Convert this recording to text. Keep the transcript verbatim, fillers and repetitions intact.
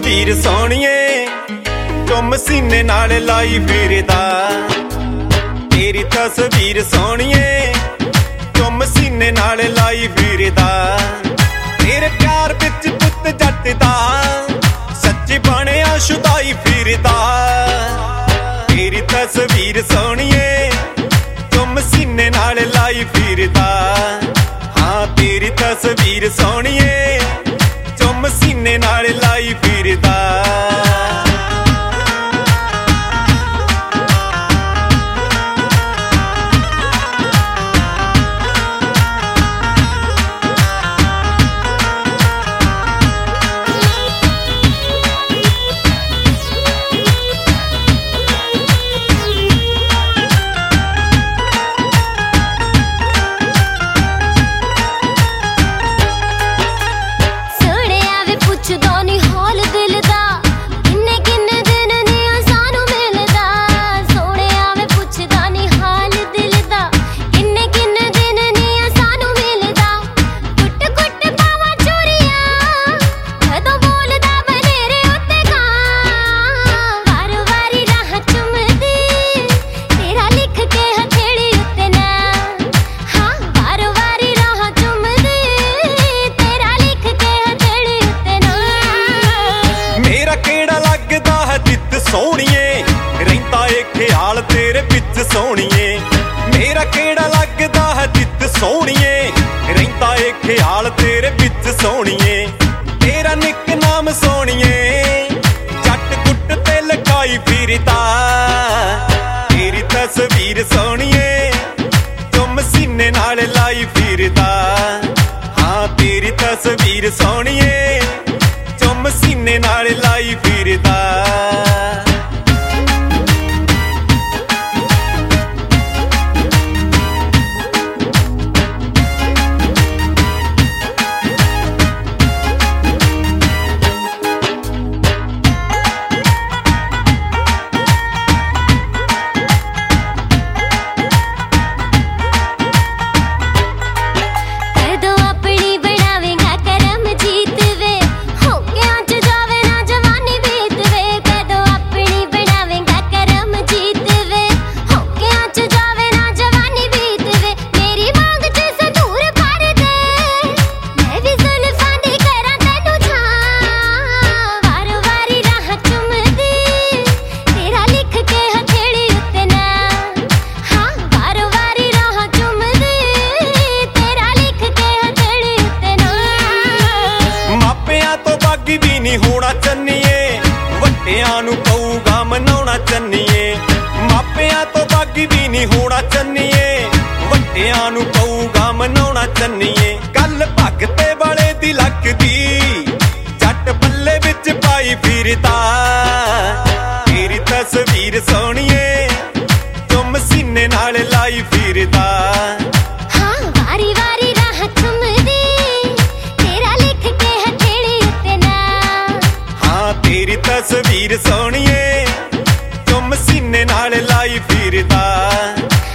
तस्वीर सोहणिए चुम सीने नाल लाई फिरदा। तेरी तस्वीर सोहणिए चुम सीने नाल लाई फिरदा। तेरे प्यार विच पुत जट दा सच्ची बणिया शुदाई फिरदा। तेरी तस्वीर सोहणिए चुम सीने नाल लाई फिरदा। हाँ तेरी तस्वीर सोहणिए चुम सीने नाल लाई फिरदा। सोहणिए रहिंदा ए ख्याल तेरे विच सोहणिए। मेरा केड़ा लगदा है जित सोहणिए रहिंदा ए ख्याल तेरे विच सोहणिए। तेरा निक नाम सोहणिए जट गुट ते लटाई फिरदा। तेरी तस्वीर सोहणिए चुम सीने नाल लाई फिरदा। हाँ तेरी तस्वीर सोहणिए चुम सीने नाल लाई फिरदा। होना चन्नीए वड्डियां नूं पऊगा मनाउणा चन्नीए। मापियां तो बागी भी नहीं होना चन्नीए वड्डियां नूं पऊगा मनाउणा चन्नीए। गल भगते वाले दी लगदी जट पल्ले विच पाई फिरदा। तेरी तस्वीर सोहणिए चुम सीने नाल लाई फिरदा। हाँ वारी वारी राह चुमदी तेरा लिख के हथेली उत्ते ना। हाँ तेरी तस्वीर सोहणिए चुम सीने नाल लाई फिरदा।